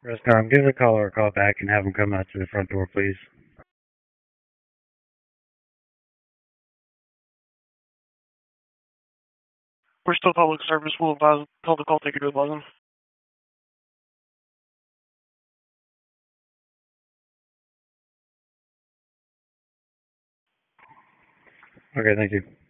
Rescom, give the caller a call back and have him come out to the front door, please. Bristol Public Service will advise, tell the call taker to advise them. Okay, thank you.